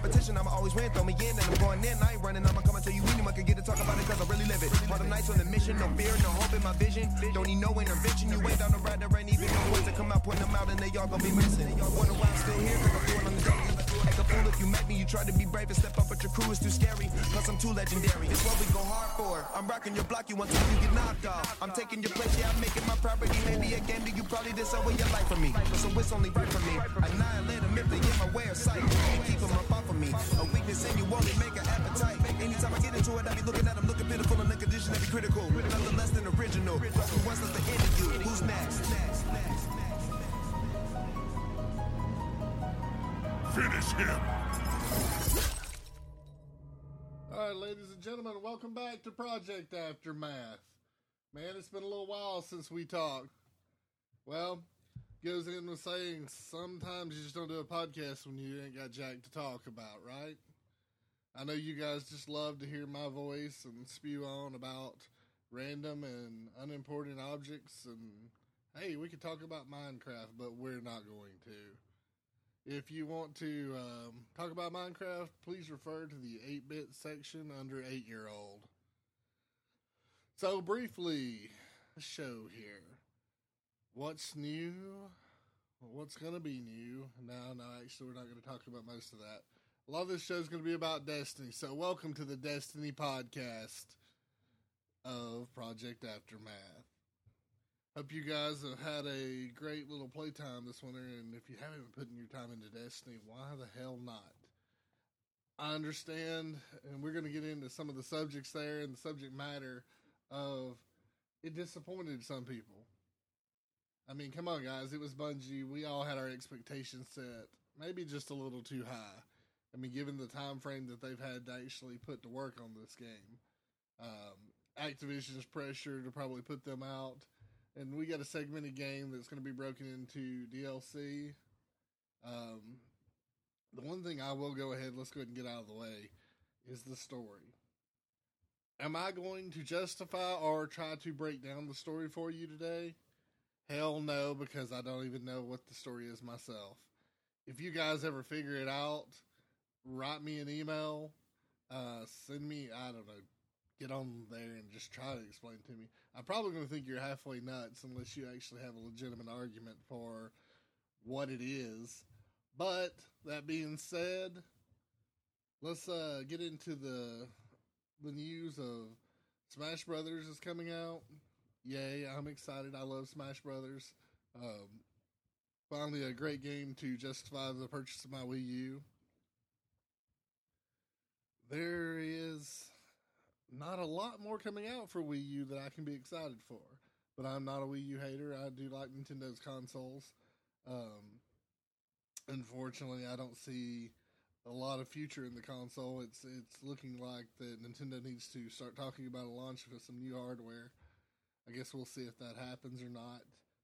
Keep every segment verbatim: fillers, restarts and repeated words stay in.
competition, I'ma always win. Throw me in and I'm going in. I ain't running, I'ma come and tell you anyone can get to talk about it, cause I really live it. All the nights on the mission, no fear, no hope in my vision. Don't need no intervention. You ain't down the ride, there ain't even no words to come out, putting them out, and they all gonna be missing. Wonder why I'm still here, cause I'm doing on the daily. Act a fool if you met me, you try to be brave and step up, but your crew is too scary. Plus I'm too legendary. It's what we go hard for. I'm rocking your block, you want to you get knocked off. I'm taking your place, yeah, I'm making my property. Maybe a game that you probably did over your life for me. So it's only right for me. Annihilate them if they get my way of sight. And keep them up off of me. A weakness in you only make an appetite. Anytime I get into it, I be looking at them, looking pitiful and the condition that be critical. Nothing less than original. Plus who wants us to end of you? Who's next? Next, next, next. Finish him. All right, ladies and gentlemen, welcome back to Project Aftermath. Man, it's been a little while since we talked. Well, goes in with saying sometimes you just don't do a podcast when you ain't got jack to talk about, right? I know you guys just love to hear my voice and spew on about random and unimportant objects, and hey, we could talk about Minecraft, but we're not going to. If you want to um, talk about Minecraft, please refer to the eight-bit section under eight year old. So briefly, the show here. What's new? What's going to be new? No, no, actually we're not going to talk about most of that. A lot of this show is going to be about Destiny, so welcome to the Destiny podcast of Project Aftermath. Hope you guys have had a great little playtime this winter, and if you haven't been putting your time into Destiny, why the hell not? I understand, and we're going to get into some of the subjects there and the subject matter of it disappointed some people. I mean, come on, guys. It was Bungie. We all had our expectations set maybe just a little too high. I mean, given the time frame that they've had to actually put to work on this game. Um, Activision's pressure to probably put them out. And we got a segmented game that's going to be broken into D L C. Um, the one thing I will go ahead, let's go ahead and get out of the way, is the story. Am I going to justify or try to break down the story for you today? Hell no, because I don't even know what the story is myself. If you guys ever figure it out, write me an email, uh, send me, I don't know, get on there and just try to explain to me. I'm probably going to think you're halfway nuts unless you actually have a legitimate argument for what it is. But that being said, let's uh, get into the the news of Smash Brothers is coming out. Yay, I'm excited. I love Smash Brothers. Um, finally, a great game to justify the purchase of my Wii U. There is not a lot more coming out for Wii U that I can be excited for. But I'm not a Wii U hater. I do like Nintendo's consoles. Um, unfortunately, I don't see a lot of future in the console. It's it's looking like that Nintendo needs to start talking about a launch with some new hardware. I guess we'll see if that happens or not.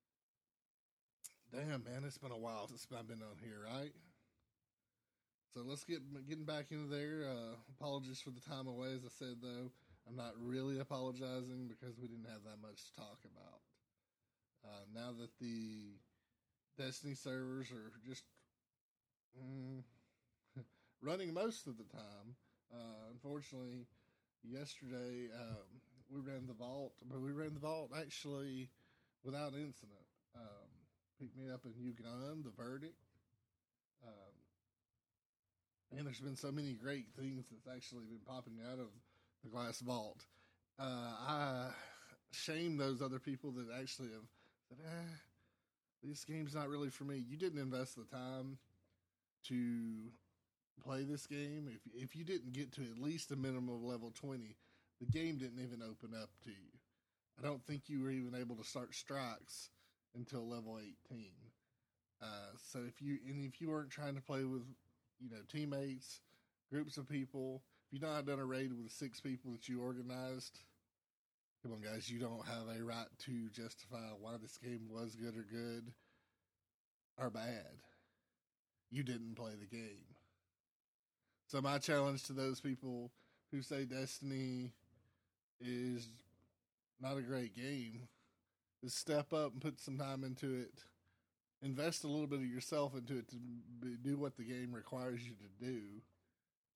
Damn, man, it's been a while since I've been on here, right? So let's get getting back into there. Uh, apologies for the time away. As I said, though, I'm not really apologizing because we didn't have that much to talk about. Uh, now that the Destiny servers are just mm, running most of the time, uh, unfortunately, yesterday um, we ran the vault, but we ran the vault actually without incident. Um, picked me up a new gun, the Verdict. Um, And there's been so many great things that's actually been popping out of the glass vault. Uh, I shame those other people that actually have said, eh, this game's not really for me. You didn't invest the time to play this game. If if you didn't get to at least a minimum of level twenty, the game didn't even open up to you. I don't think you were even able to start strikes until level eighteen. Uh, so if you and if you weren't trying to play with, you know, teammates, groups of people, if you've not done a raid with six people that you organized, come on, guys, you don't have a right to justify why this game was good or good or bad. You didn't play the game. So my challenge to those people who say Destiny is not a great game is step up and put some time into it. Invest a little bit of yourself into it to do what the game requires you to do.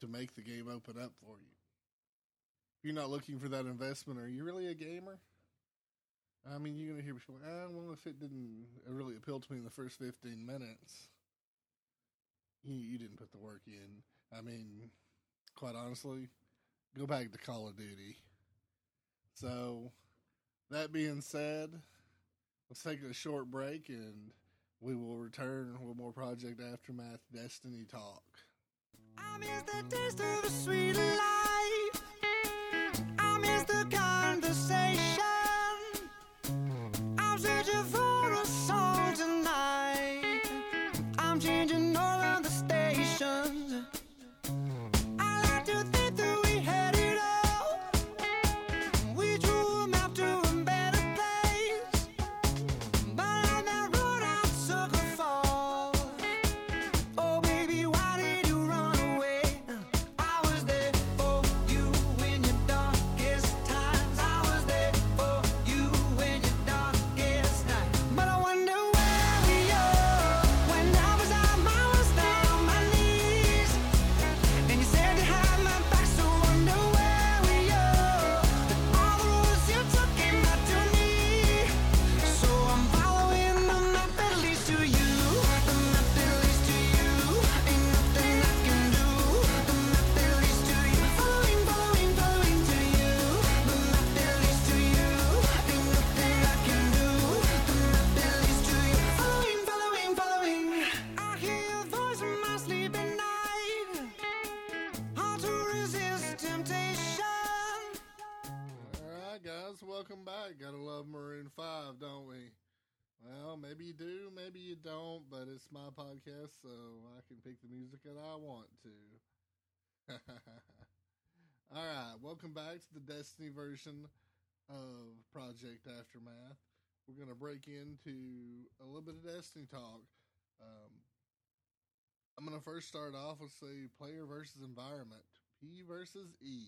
to make the game open up for you. If you're not looking for that investment, are you really a gamer? I mean, you're going to hear people, ah, well, if it didn't really appeal to me in the first fifteen minutes, you, you didn't put the work in. I mean, quite honestly, go back to Call of Duty. So, that being said, let's take a short break and we will return with more Project Aftermath Destiny talk. I miss the taste of the sweet life. I miss the conversation. I'm searching for a song tonight. I'm changing all of the stations. I like to think that we had it all. We drew a map to a better place. But on that road I took a fall. Oh baby, why did you run away? I was there for you in your darkest times. I was there for you in your darkest night. But I wonder where we are when I was at my worst, down on my knees. And you said you had my back, so wonder where we are. All the roads you took came back to me. So I'm following the map that leads to you. The map that leads to you. Ain't nothing I can do. The map that leads to you. Following, following, following to you. The map that leads to you. Ain't nothing I can do. The map that leads to you. Following, following, following. I hear your voice in my sleep at night. Hard to resist temptation. Alright, guys, welcome back. Gotta love Maroon five, don't we? Well, maybe you do, maybe you don't, but it's my podcast, so I can pick the music that I want to. Alright, welcome back to the Destiny version of Project Aftermath. We're going to break into a little bit of Destiny talk. Um, I'm going to first start off with, say, player versus environment, P versus E.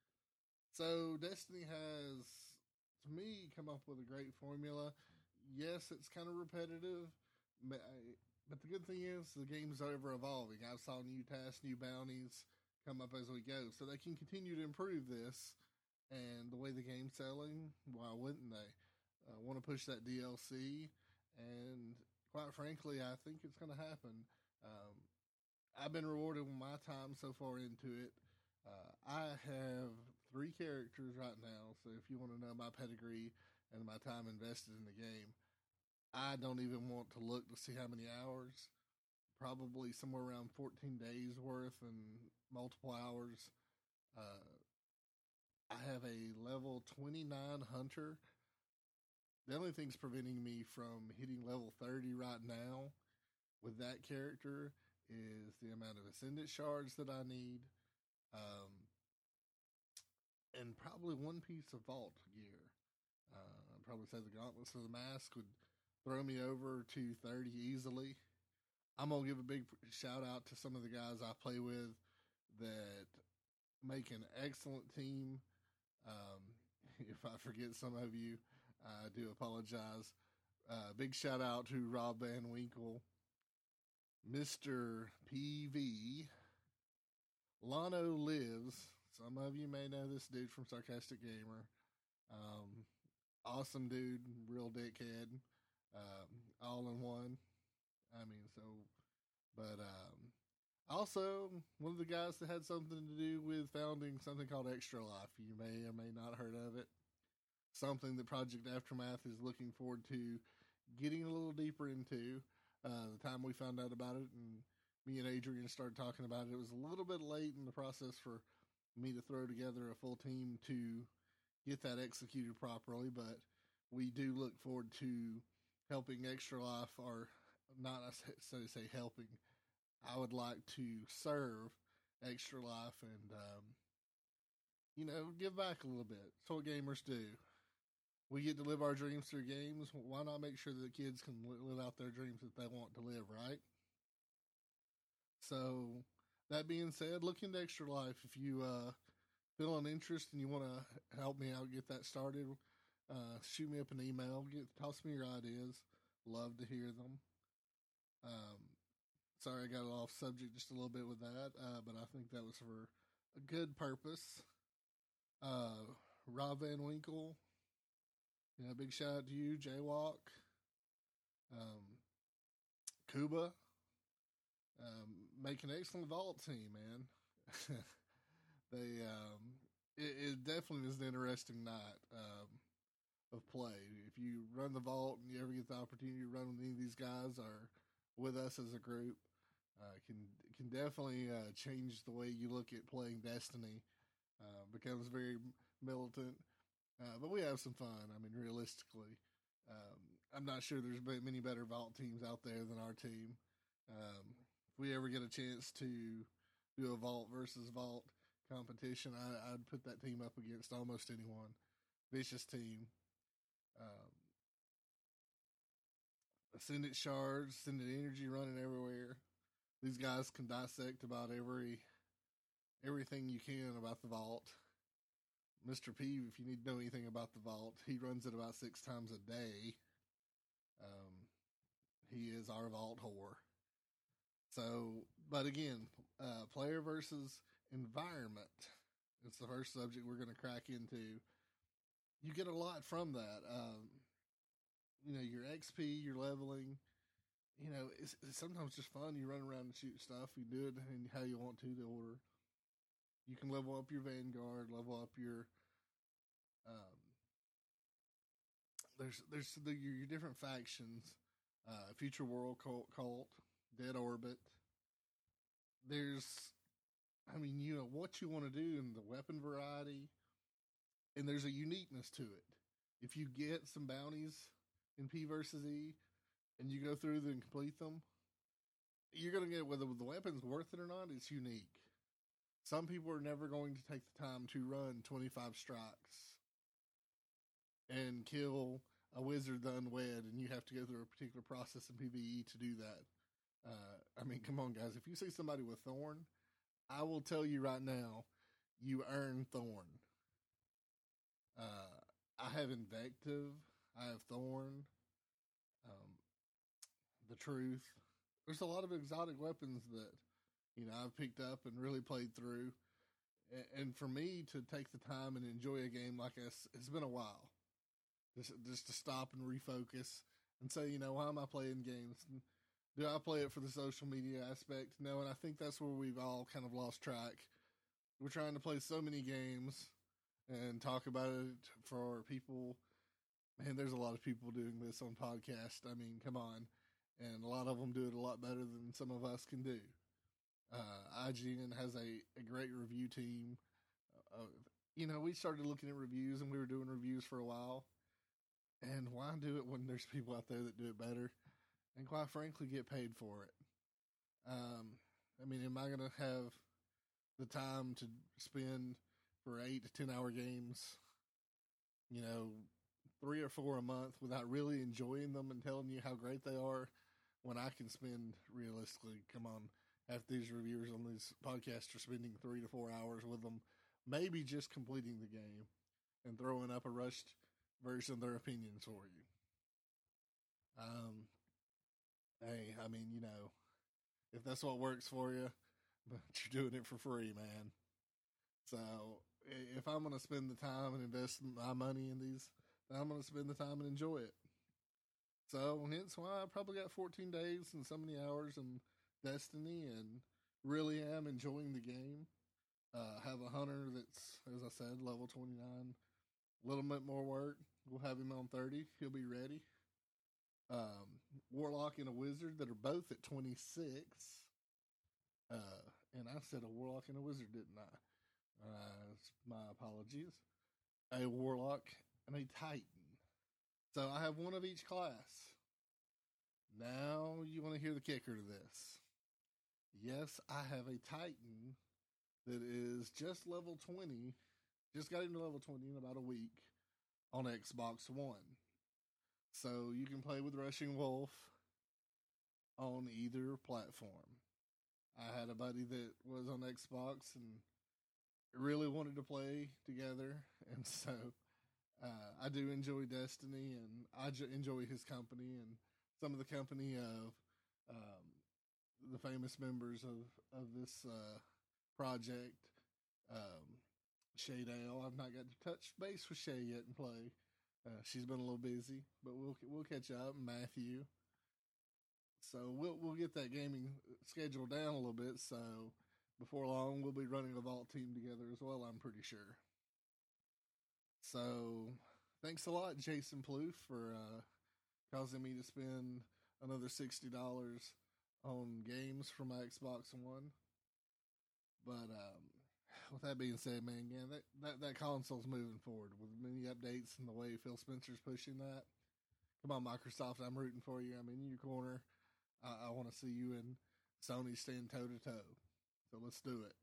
So, Destiny has, to me, come up with a great formula. Yes, it's kind of repetitive, but, I, but the good thing is the game's ever evolving. I saw new tasks, new bounties come up as we go, so they can continue to improve this. And the way the game's selling, why wouldn't they? Uh, want to push that D L C, and quite frankly, I think it's going to happen. Um, I've been rewarded with my time so far into it. Uh, I have three characters right now, so if you want to know my pedigree and my time invested in the game, I don't even want to look to see how many hours. Probably somewhere around fourteen days worth and multiple hours. Uh, I have a level twenty-nine hunter. The only thing's preventing me from hitting level thirty right now with that character is the amount of Ascendant shards that I need. Um, and probably one piece of vault gear. Uh, I'd probably say the Gauntlets of the Mask would throw me over to thirty easily. I'm going to give a big shout out to some of the guys I play with that make an excellent team. Um, if I forget some of you, I do apologize. Uh, big shout out to Rob Van Winkle, Mister P V, Lano Lives. Some of you may know this dude from Sarcastic Gamer. Um, awesome dude, real dickhead, um, all in one. I mean, so, but um, also one of the guys that had something to do with founding something called Extra Life. You may or may not heard of it. Something that Project Aftermath is looking forward to getting a little deeper into. Uh, the time we found out about it and me and Adrian started talking about it, it was a little bit late in the process for me to throw together a full team to get that executed properly, but we do look forward to helping Extra Life, or not so to say helping. I would like to serve Extra Life and, um, you know, give back a little bit. That's what gamers do. We get to live our dreams through games. Why not make sure that kids can live out their dreams that they want to live, right? So, that being said, look into Extra Life. If you uh, feel an interest and you want to help me out get that started, uh, shoot me up an email. Get, toss me your ideas. Love to hear them. Um, sorry I got off subject just a little bit with that, uh, but I think that was for a good purpose. Uh, Rob Van Winkle, you know, big shout out to you, Jaywalk, um, Kuba, um, make an excellent vault team, man. they, um, it, it definitely is an interesting night, um, of play. If you run the vault and you ever get the opportunity to run with any of these guys or with us as a group, uh, can, can definitely, uh, change the way you look at playing Destiny. Uh, becomes very militant, uh, but we have some fun. I mean, realistically, um, I'm not sure there's many better vault teams out there than our team. Um, if we ever get a chance to do a vault versus vault competition, I, I'd put that team up against almost anyone. Vicious team. Um, Ascendant shards, Ascendant energy running everywhere. These guys can dissect about every everything you can about the vault. Mister P, if you need to know anything about the vault, he runs it about six times a day. Um, he is our vault whore. So, but again, uh, player versus environment. It's the first subject we're going to crack into. You get a lot from that. Um, you know, your X P, your leveling. You know, it's, it's sometimes just fun. You run around and shoot stuff. You do it in how you want to, the order. You can level up your Vanguard, level up your, um, there's, there's the, your, your different factions, uh, Future World Cult, Cult, Dead Orbit. There's, I mean, you know, what you want to do in the weapon variety, and there's a uniqueness to it. If you get some bounties in P versus E, and you go through them and complete them, you're going to get, whether the weapon's worth it or not, it's unique. Some people are never going to take the time to run twenty-five strikes and kill a wizard the unwed, and you have to go through a particular process in PvE to do that. Uh, I mean, come on, guys. If you see somebody with Thorn, I will tell you right now, you earn Thorn. Uh, I have Invective. I have Thorn. Um, the Truth. There's a lot of exotic weapons that, you know, I've picked up and really played through. And for me to take the time and enjoy a game like this, it's been a while. Just, just to stop and refocus and say, you know, why am I playing games? Do I play it for the social media aspect? No, and I think that's where we've all kind of lost track. We're trying to play so many games and talk about it for people. Man, there's a lot of people doing this on podcast. I mean, come on. And a lot of them do it a lot better than some of us can do. Uh, I G N has a, a great review team. Uh, you know, we started looking at reviews and we were doing reviews for a while. And why do it when there's people out there that do it better? And quite frankly, get paid for it. Um, I mean, am I going to have the time to spend for eight to ten hour games, you know, three or four a month without really enjoying them and telling you how great they are when I can spend realistically, come on, half these reviewers on these podcasts are spending three to four hours with them, maybe just completing the game and throwing up a rushed version of their opinions for you. Um, hey, I mean, you know, if that's what works for you, but you're doing it for free, man. So if I'm going to spend the time and invest my money in these, then I'm going to spend the time and enjoy it. So hence why I probably got fourteen days and so many hours in Destiny and really am enjoying the game. Uh, have a hunter that's, as I said, level twenty-nine. A little bit more work. We'll have him on thirty. He'll be ready. Um, Warlock and a Wizard that are both at twenty-six. Uh, and I said a Warlock and a Wizard, didn't I? Uh, my apologies. A Warlock and a Titan. So I have one of each class. Now you want to hear the kicker to this. Yes, I have a Titan that is just level twenty. Just got into level twenty in about a week on Xbox One. So you can play with Rushing Wolf on either platform. I had a buddy that was on Xbox and really wanted to play together. And so uh, I do enjoy Destiny, and I j- enjoy his company and some of the company of um, the famous members of, of this uh, project. Um, Shay Dale. I've not got to touch base with Shay yet and play. Uh, she's been a little busy, but we'll we'll catch up. Matthew. So we'll we'll get that gaming schedule down a little bit. So before long, we'll be running a vault team together as well. I'm pretty sure. So thanks a lot, Jason Plouffe, for uh, causing me to spend another sixty dollars on games for my Xbox One. But um, with that being said, man, again, that, that, that console's moving forward with many updates and the way Phil Spencer's pushing that. Come on, Microsoft, I'm rooting for you. I'm in your corner. I, I want to see you and Sony stand toe-to-toe. So let's do it.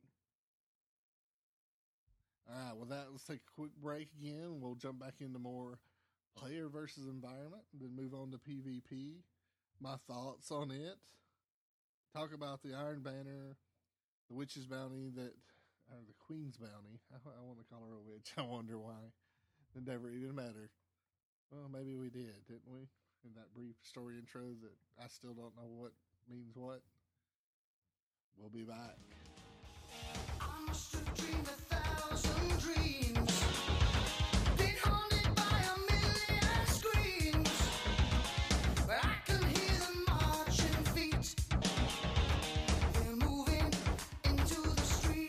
All right, with that, let's take a quick break again. We'll jump back into more player versus environment, then move on to PvP. My thoughts on it. Talk about the Iron Banner, the Witch's Bounty that... or the Queen's Bounty. I, I want to call her a witch. I wonder why. It never even mattered. Well, maybe we did, didn't we? In that brief story intro that I still don't know what means what. We'll be back. I must have dreamed a thousand dreams, been haunted by a million screams, but I can hear them marching feet. They're moving into the street.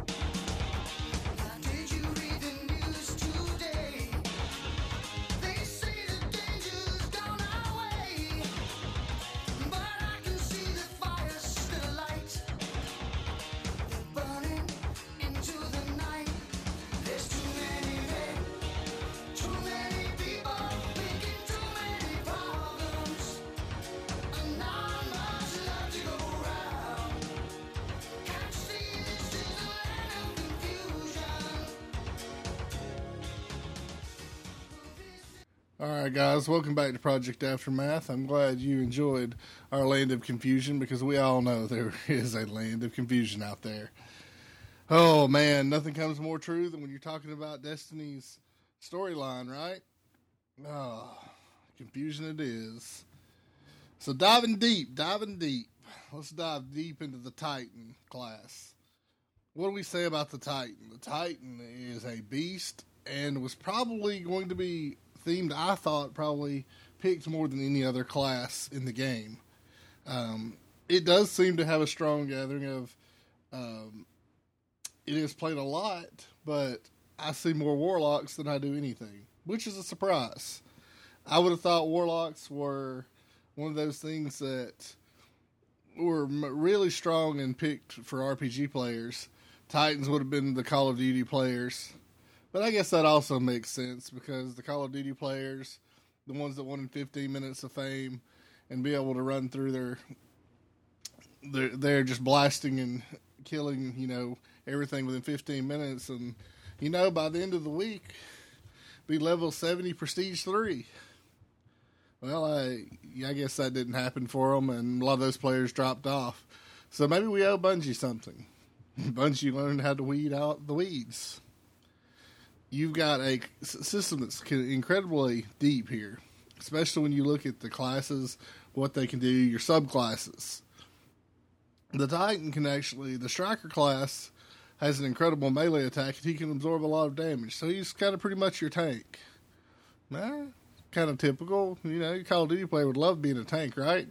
Now, did you read the news today? They say the danger's gone our way, but I can see the fire still light. They're burning into the night. There's too many men, too many people, making too many problems, and not much love to go around. Can't you see this is a land of confusion? All right, guys, welcome back to Project Aftermath. I'm glad you enjoyed our land of confusion because we all know there is a land of confusion out there. Oh, man, nothing comes more true than when you're talking about Destiny's storyline, right? Oh, confusion it is. So diving deep, diving deep. Let's dive deep into the Titan class. What do we say about the Titan? The Titan is a beast and was probably going to be themed, I thought, probably picked more than any other class in the game. Um, it does seem to have a strong gathering of... Um, it is played a lot, but I see more Warlocks than I do anything, which is a surprise. I would have thought Warlocks were one of those things that were m- really strong and picked for R P G players. Titans would have been the Call of Duty players. But I guess that also makes sense because the Call of Duty players, the ones that wanted fifteen minutes of fame and be able to run through their, they're, they're just blasting and killing, you know, everything within fifteen minutes. And, you know, by the end of the week, be level seventy Prestige three. Well, I, I guess that didn't happen for them, and a lot of those players dropped off. So maybe we owe Bungie something. Bungie learned how to weed out the weeds. You've got a system that's incredibly deep here, especially when you look at the classes, what they can do, your subclasses. The Titan can actually, the Striker class has an incredible melee attack, and he can absorb a lot of damage. So he's kind of pretty much your tank. Nah, kind of typical. You know, your Call of Duty player would love being a tank, right?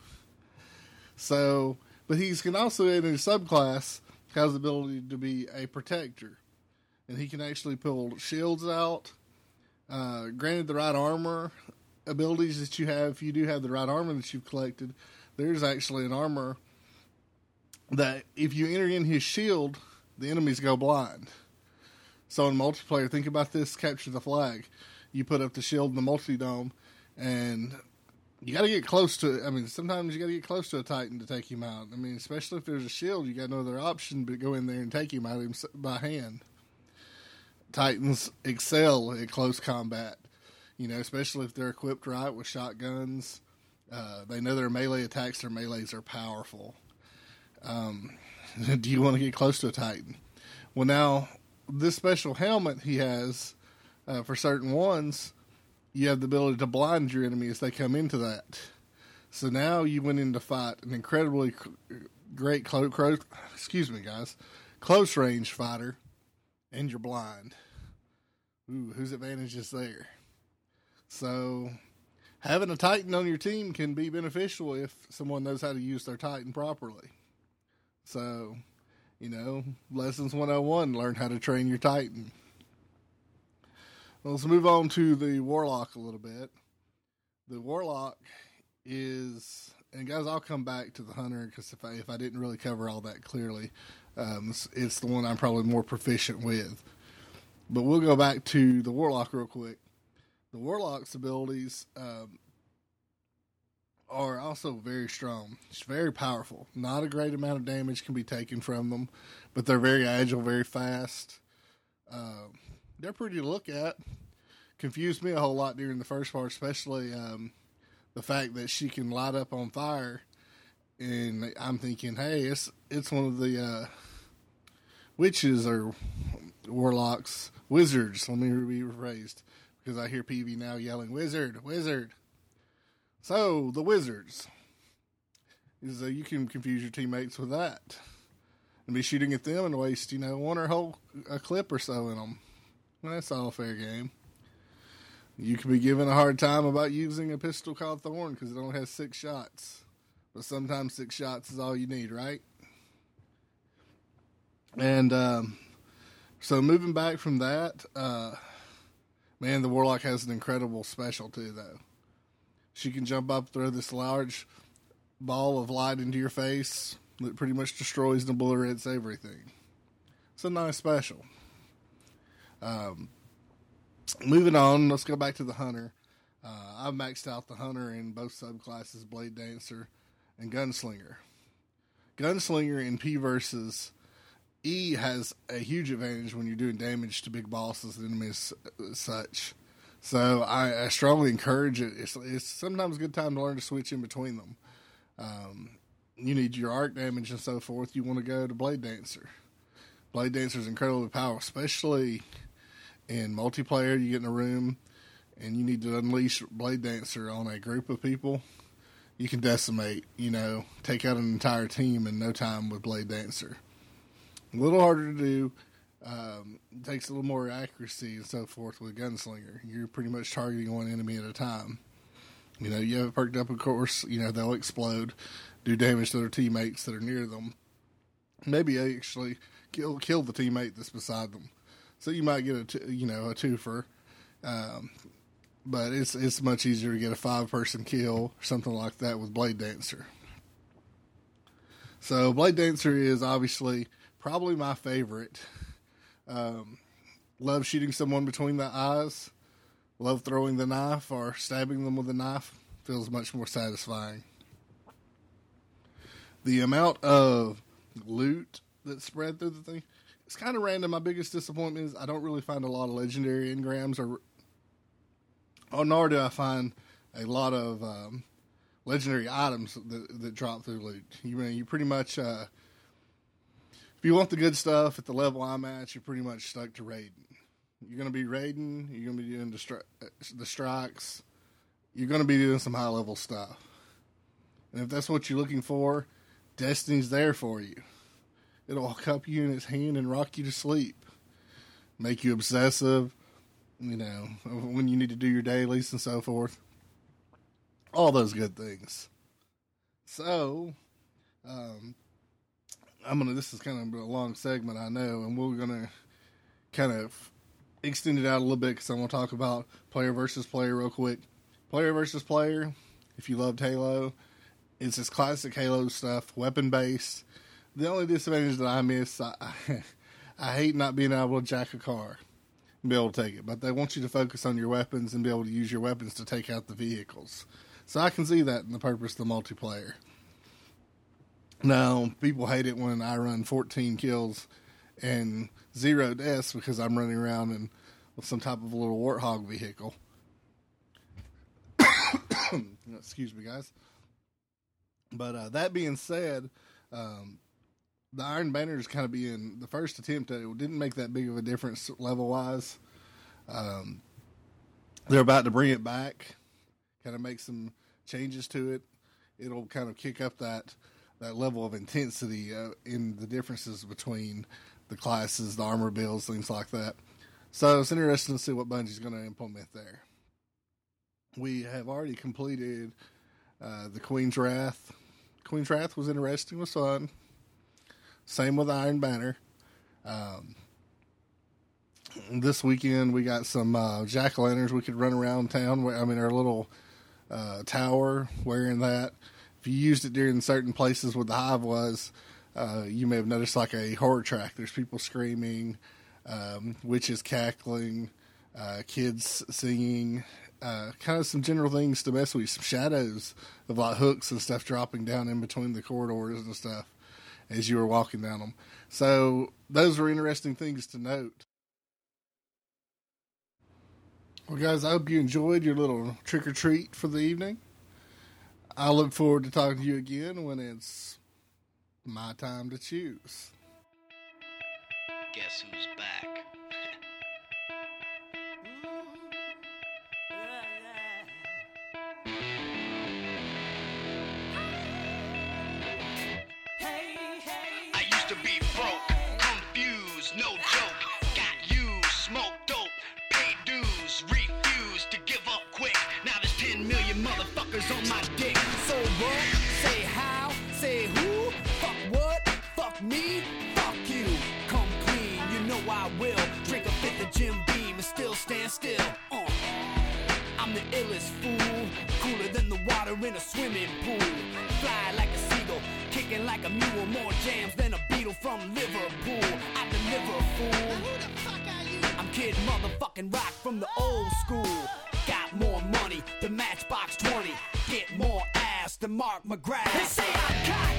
So, but he can also, in his subclass, has the ability to be a protector. And he can actually pull shields out. Uh, granted, the right armor abilities that you have, if you do have the right armor that you've collected, there's actually an armor that if you enter in his shield, the enemies go blind. So in multiplayer, think about this, capture the flag. You put up the shield in the multi-dome, and you got to get close to it. I mean, sometimes you got to get close to a Titan to take him out. I mean, especially if there's a shield, you got no other option but go in there and take him out by hand. Titans excel at close combat, you know, especially if they're equipped right with shotguns. Uh, they know their melee attacks, their melees are powerful. Um, do you want to get close to a Titan? Well, now, this special helmet he has, uh, for certain ones, you have the ability to blind your enemy as they come into that. So now you went in to fight an incredibly great, close, close, excuse me, guys, close range fighter, and you're blind. Ooh, whose advantage is there? So having a Titan on your team can be beneficial if someone knows how to use their Titan properly. So, you know, lessons one oh one, learn how to train your Titan. Well, let's move on to the Warlock a little bit. The Warlock is, and guys, I'll come back to the Hunter because if I, if I didn't really cover all that clearly, um, it's, it's the one I'm probably more proficient with. But we'll go back to the Warlock real quick. The Warlock's abilities um, are also very strong. It's very powerful. Not a great amount of damage can be taken from them, but they're very agile, very fast. Uh, they're pretty to look at. Confused me a whole lot during the first part, especially um, the fact that she can light up on fire. And I'm thinking, hey, it's it's one of the uh, witches or warlocks, wizards. Let me be rephrased. Because I hear P V now yelling, "Wizard, wizard!" So the wizards is uh, you can confuse your teammates with that, and be shooting at them and waste, you know, one or whole a clip or so in them. Well, that's all fair game. You can be given a hard time about using a pistol called Thorn because it only has six shots, but sometimes six shots is all you need, right? And um, so moving back from that. Uh, Man, the Warlock has an incredible special, too, though. She can jump up, throw this large ball of light into your face that pretty much destroys and obliterates everything. It's a nice special. Um, moving on, let's go back to the Hunter. Uh, I've maxed out the Hunter in both subclasses, Blade Dancer and Gunslinger. Gunslinger in P versus E has a huge advantage when you're doing damage to big bosses and enemies such. So I, I strongly encourage it. It's, it's sometimes a good time to learn to switch in between them. Um, you need your arc damage and so forth. You want to go to Blade Dancer. Blade Dancer is incredibly powerful, especially in multiplayer. You get in a room and you need to unleash Blade Dancer on a group of people. You can decimate, you know, take out an entire team in no time with Blade Dancer. A little harder to do. Um, it takes a little more accuracy and so forth with Gunslinger. You're pretty much targeting one enemy at a time. You know, you have it perked up, of course. You know, they'll explode, do damage to their teammates that are near them. Maybe actually kill kill the teammate that's beside them. So you might get a t- you know a twofer. Um, but it's it's much easier to get a five person kill or something like that with Blade Dancer. So Blade Dancer is obviously probably my favorite. Um, love shooting someone between the eyes. Love throwing the knife or stabbing them with a knife. Feels much more satisfying. The amount of loot that's spread through the thing, it's kind of random. My biggest disappointment is I don't really find a lot of legendary engrams, or, or nor do I find a lot of um, legendary items that, that drop through loot. You mean you pretty much. Uh, If you want the good stuff at the level I'm at, you're pretty much stuck to raiding. You're going to be raiding. You're going to be doing the, stri- the strikes. You're going to be doing some high-level stuff. And if that's what you're looking for, Destiny's there for you. It'll cup you in its hand and rock you to sleep. Make you obsessive, you know, when you need to do your dailies and so forth. All those good things. So, um... I'm gonna. This is kind of a long segment, I know, and we're gonna kind of extend it out a little bit because I want to talk about player versus player real quick. Player versus player. If you loved Halo, it's this classic Halo stuff, weapon based. The only disadvantage that I miss, I, I, I hate not being able to jack a car and be able to take it, but they want you to focus on your weapons and be able to use your weapons to take out the vehicles. So I can see that in the purpose of the multiplayer. Now, people hate it when I run fourteen kills and zero deaths because I'm running around in with some type of a little Warthog vehicle. Excuse me, guys. But uh, that being said, um, the Iron Banners kind of being the first attempt at it didn't make that big of a difference level-wise. Um, they're about to bring it back, kind of make some changes to it. it'll kind of kick up that that level of intensity uh, in the differences between the classes, the armor builds, things like that. So it's interesting to see what Bungie's going to implement there. We have already completed uh, the Queen's Wrath. Queen's Wrath was interesting, was fun. Same with Iron Banner. Um, this weekend we got some uh, jack-o'-lanterns we could run around town. I mean, our little uh, tower wearing that. If you used it during certain places where the hive was, uh, you may have noticed like a horror track. There's people screaming, um, witches cackling, uh, kids singing, uh, kind of some general things to mess with, some shadows of like hooks and stuff dropping down in between the corridors and stuff as you were walking down them. So those were interesting things to note. Well, guys, I hope you enjoyed your little trick-or-treat for the evening. I look forward to talking to you again when it's my time to choose. Guess who's back? I used to be broke, confused, no joke. Got used, smoked dope, paid dues, refused to give up quick. Now there's ten million motherfuckers on my dick. So what? Say how? Say who? Fuck what? Fuck me? Fuck you. Come clean, you know I will. Drink a fifth of Jim Beam and still stand still. Uh. I'm the illest fool, cooler than the water in a swimming pool. Fly like a seagull, kicking like a mule. More jams than a beetle from Liverpool. I deliver, fool. Now who the fuck are you? I'm Kid Motherfucking Rock from the old school. Got more money than Matchbox twenty. Get more ass than Mark McGrath. They say I got